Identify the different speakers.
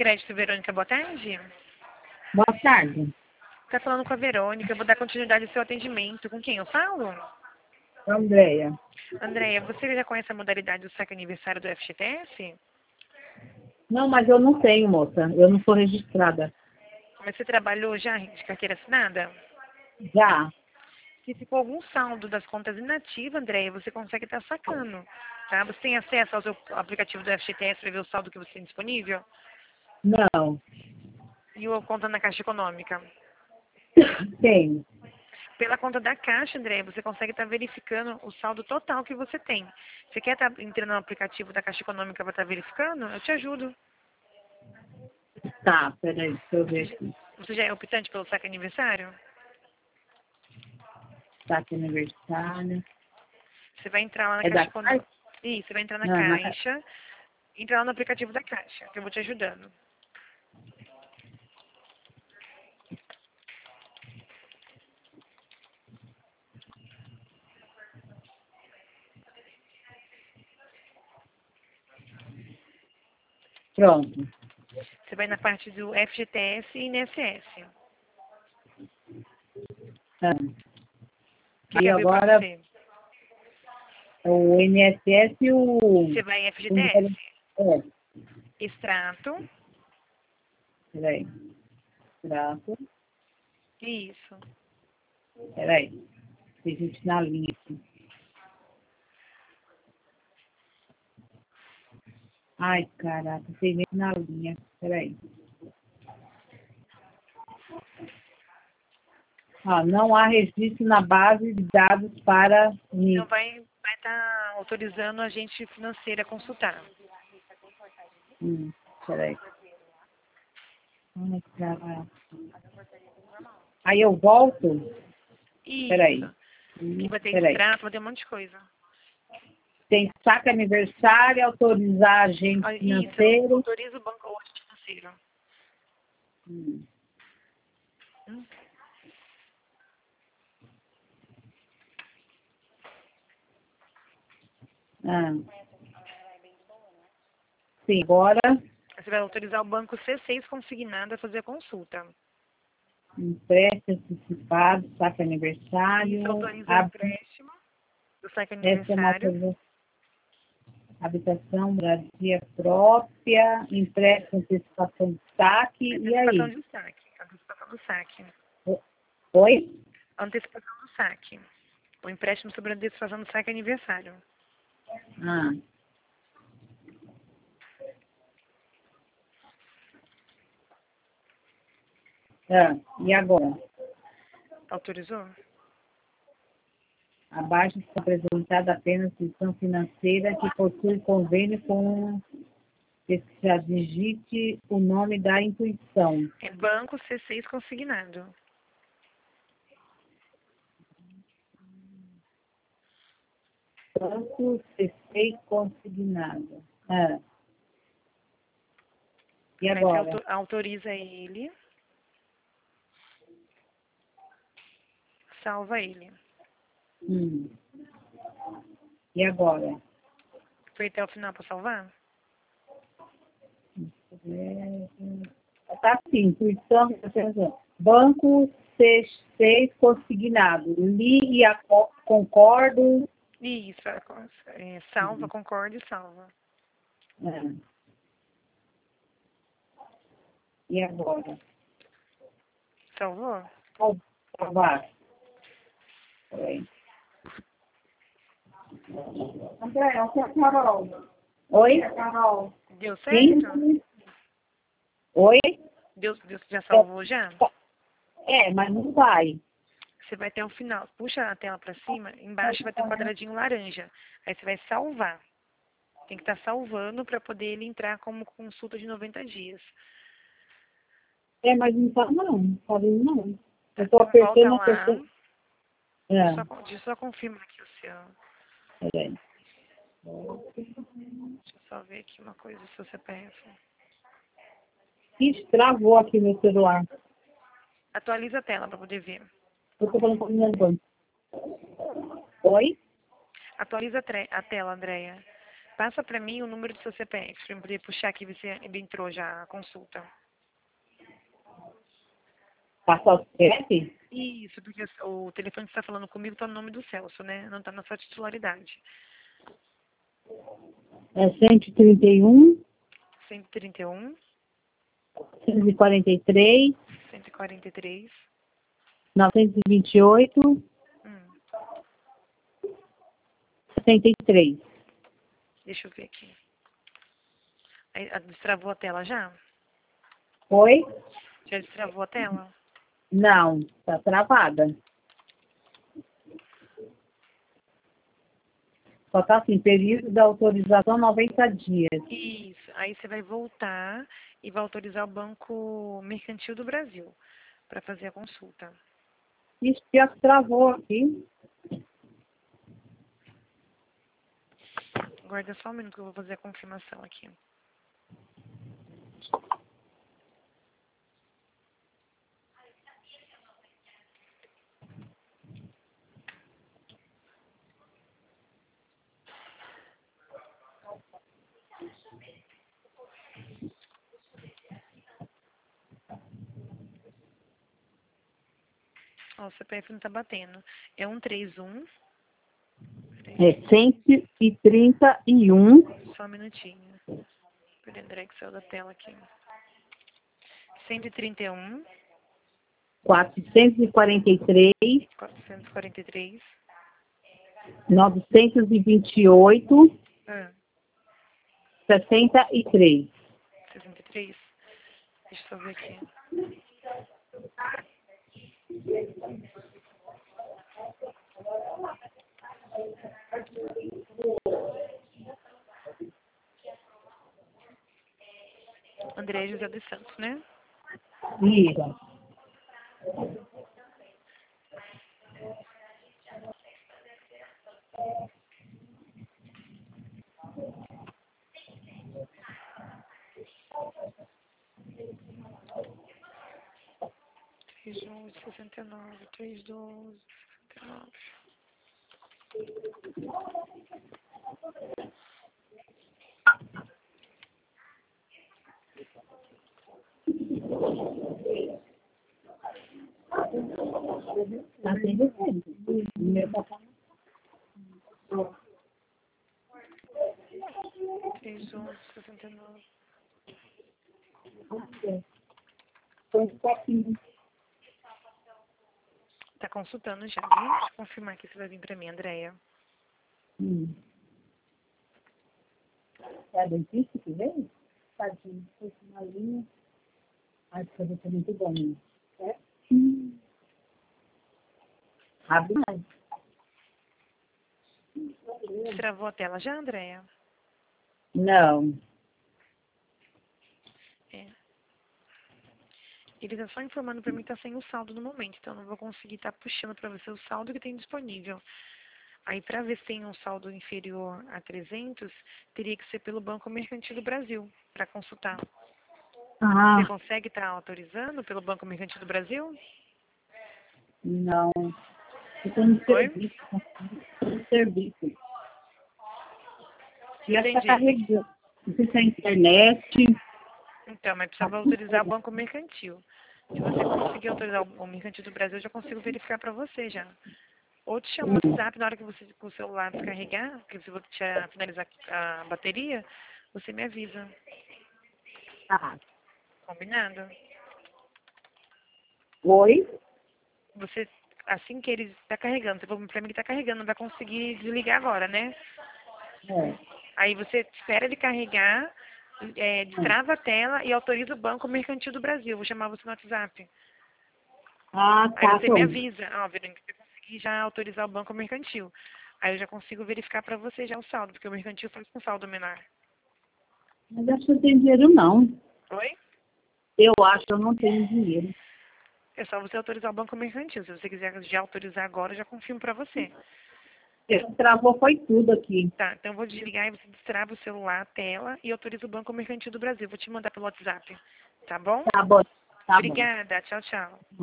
Speaker 1: Crédito, Verônica, boa tarde.
Speaker 2: Boa tarde,
Speaker 1: Tá falando com a Verônica, eu vou dar continuidade ao seu atendimento. Com quem eu falo?
Speaker 2: Andréia.
Speaker 1: Andréia, você já conhece a modalidade do saque aniversário do FGTS?
Speaker 2: Não, mas eu não tenho, moça. Eu não sou registrada.
Speaker 1: Mas você trabalhou já de carteira assinada?
Speaker 2: Já.
Speaker 1: Se ficou algum saldo das contas inativas, Andréia, você consegue estar sacando. Tá? Você tem acesso ao seu aplicativo do FGTS para ver o saldo que você tem disponível?
Speaker 2: Não.
Speaker 1: E a conta na Caixa Econômica?
Speaker 2: Tenho.
Speaker 1: Pela conta da Caixa, André, você consegue estar verificando o saldo total que você tem. Você quer estar entrando no aplicativo da Caixa Econômica para estar verificando? Eu te ajudo.
Speaker 2: Tá, peraí, deixa eu ver
Speaker 1: Você já,
Speaker 2: aqui.
Speaker 1: você já é optante pelo saque aniversário?
Speaker 2: Saque aniversário.
Speaker 1: Você vai entrar lá na
Speaker 2: É
Speaker 1: Caixa
Speaker 2: da
Speaker 1: Econômica.
Speaker 2: Caixa?
Speaker 1: Isso, você vai entrar na
Speaker 2: Não,
Speaker 1: Caixa, entrar lá no aplicativo da Caixa, que eu vou te ajudando.
Speaker 2: Pronto.
Speaker 1: Você vai na parte do FGTS e INSS.
Speaker 2: Ah.
Speaker 1: O que
Speaker 2: Aí
Speaker 1: que abriu para
Speaker 2: agora
Speaker 1: você?
Speaker 2: o INSS e
Speaker 1: Você vai em
Speaker 2: o
Speaker 1: FGTS.
Speaker 2: é,
Speaker 1: Extrato.
Speaker 2: peraí. Traço.
Speaker 1: Isso.
Speaker 2: Peraí. Tem gente na linha aqui. Ai, caraca, tem gente na linha. Peraí. Ah, não há registro na base de dados para
Speaker 1: Então
Speaker 2: mim.
Speaker 1: vai estar autorizando a agente financeira a consultar.
Speaker 2: Peraí. Ai, caraca. Aí eu volto. Peraí.
Speaker 1: Isso. Que vai ter
Speaker 2: Peraí.
Speaker 1: extrato, vai ter um monte de coisa.
Speaker 2: Tem saque aniversário, autorizar agente
Speaker 1: Isso,
Speaker 2: financeiro.
Speaker 1: autoriza o banco ou agente financeiro.
Speaker 2: Hum.
Speaker 1: Hum.
Speaker 2: Ah. Sim, agora
Speaker 1: Você vai autorizar o banco C6 consignado a fazer a consulta.
Speaker 2: empréstimo antecipado, saque aniversário.
Speaker 1: Isso autoriza o empréstimo do saque
Speaker 2: Essa é uma
Speaker 1: aniversário.
Speaker 2: coisa. Habitação, moradia própria, empréstimo, antecipação de saque, e
Speaker 1: Antecipação
Speaker 2: aí?
Speaker 1: de saque. Antecipação do saque.
Speaker 2: Oi?
Speaker 1: Antecipação do saque. O empréstimo sobre a antecipação do saque é aniversário.
Speaker 2: Ah. Ah, e agora?
Speaker 1: Autorizou?
Speaker 2: Abaixo está apresentada apenas instituição financeira que possui convênio com que já digite o nome da instituição.
Speaker 1: É banco C6 consignado.
Speaker 2: Banco CC consignado. Ah, e
Speaker 1: Aí você
Speaker 2: agora?
Speaker 1: autoriza ele, salva ele.
Speaker 2: E agora?
Speaker 1: Foi até o final para salvar?
Speaker 2: Tá assim, instituição, banco C6 consignado. Li e concordo.
Speaker 1: Isso, salva, concorda e salva.
Speaker 2: Ah, e agora?
Speaker 1: Salvou?
Speaker 2: Salvar. Oi. André, aqui é a Carol. Oi? Carol.
Speaker 1: Deu certo?
Speaker 2: Sim. Oi?
Speaker 1: Deus já salvou já?
Speaker 2: Mas não vai.
Speaker 1: Você vai até o final. Puxa a tela para cima, embaixo vai ter um quadradinho laranja. Aí você vai salvar. Tem que estar salvando para poder ele entrar como consulta de 90 dias.
Speaker 2: Mas não tá não. Falei não.
Speaker 1: Tá,
Speaker 2: Eu tô
Speaker 1: então volta
Speaker 2: apertando a
Speaker 1: lá.
Speaker 2: pessoa. É,
Speaker 1: Deixa eu só confirmar aqui o seu.
Speaker 2: peraí.
Speaker 1: Deixa eu só ver aqui uma coisa, seu CPF.
Speaker 2: Ih, travou aqui meu celular.
Speaker 1: Atualiza a tela para poder ver.
Speaker 2: Eu tô falando com a minha banca. Oi?
Speaker 1: Atualiza a tela, Andréia. Passa para mim o número do seu CPF, para eu poder puxar aqui, ver se ele entrou já a consulta.
Speaker 2: Passar o CPF?
Speaker 1: Isso, porque o telefone que você está falando comigo está no nome do Celso, né? Não está na sua titularidade.
Speaker 2: É 131,
Speaker 1: 131,
Speaker 2: 143,
Speaker 1: 143.
Speaker 2: 928, 63.
Speaker 1: Deixa eu ver aqui. Aí, destravou a tela já?
Speaker 2: Oi?
Speaker 1: Já destravou a tela?
Speaker 2: Não, está travada. Só está assim, período da autorização 90 dias.
Speaker 1: Isso. Aí você vai voltar e vai autorizar o Banco Mercantil do Brasil para fazer a consulta.
Speaker 2: Isso já travou aqui.
Speaker 1: Guarda só um minuto que eu vou fazer a confirmação aqui. Ó, o CPF não tá batendo. É 131.
Speaker 2: É 131,
Speaker 1: Só um minutinho. Perdendo o Excel da tela aqui. 131,
Speaker 2: 443,
Speaker 1: 443.
Speaker 2: 928,
Speaker 1: Ah,
Speaker 2: 63.
Speaker 1: 63. Deixa eu só ver aqui. André José dos Santos, né?
Speaker 2: Isso.
Speaker 1: Três 69, 312, 69.
Speaker 2: Tá sendo feito. Meu papai.
Speaker 1: 311, 69.
Speaker 2: Foi um pouquinho.
Speaker 1: Tá consultando já, viu? Deixa eu confirmar aqui se vai vir pra mim, Andréia.
Speaker 2: É a dentista que veio? Tadinho, foi uma linha. Ai, porque você é muito bom, né? É? Abre mais.
Speaker 1: Travou a tela já, Andréia?
Speaker 2: Não.
Speaker 1: É. Ele tá só informando pra mim que tá sem o saldo no momento, então eu não vou conseguir estar puxando pra você o saldo que tem disponível. Aí, pra ver se tem um saldo inferior a 300, teria que ser pelo Banco Mercantil do Brasil, pra consultar.
Speaker 2: Ah,
Speaker 1: Você consegue estar autorizando pelo Banco Mercantil do Brasil?
Speaker 2: não. Eu estou no
Speaker 1: Oi?
Speaker 2: serviço. No serviço. E ela está
Speaker 1: Entendi.
Speaker 2: carregando. Não sei se é a internet.
Speaker 1: Então, mas precisava autorizar o Banco Mercantil. Se você conseguir autorizar o Mercantil do Brasil, eu já consigo verificar para você já. Ou te chamo no WhatsApp na hora que você com o celular descarregar, que se você finalizar a bateria, você me avisa.
Speaker 2: Ah,
Speaker 1: Combinado?
Speaker 2: oi?
Speaker 1: Você, assim que ele está carregando, você falou para mim que está carregando, não vai conseguir desligar agora, né?
Speaker 2: É.
Speaker 1: Aí você espera ele carregar, destrava a tela e autoriza o Banco Mercantil do Brasil. Vou chamar você no WhatsApp.
Speaker 2: Ah,
Speaker 1: Aí
Speaker 2: tá,
Speaker 1: você me
Speaker 2: pronto.
Speaker 1: avisa, ó, Verônica, eu consegui já autorizar o Banco Mercantil. Aí eu já consigo verificar para você já o saldo, porque o Mercantil faz com saldo menor.
Speaker 2: Mas acho que eu não tenho dinheiro, não.
Speaker 1: Oi?
Speaker 2: Eu acho que eu não tenho dinheiro.
Speaker 1: É só você autorizar o Banco Mercantil. Se você quiser já autorizar agora, eu já confirmo para você.
Speaker 2: Travou foi tudo aqui.
Speaker 1: Tá, então eu vou desligar e você destrava o celular, a tela e autoriza o Banco Mercantil do Brasil. Vou te mandar pelo WhatsApp. Tá bom?
Speaker 2: Tá bom, tá bom.
Speaker 1: Obrigada. Tchau, tchau.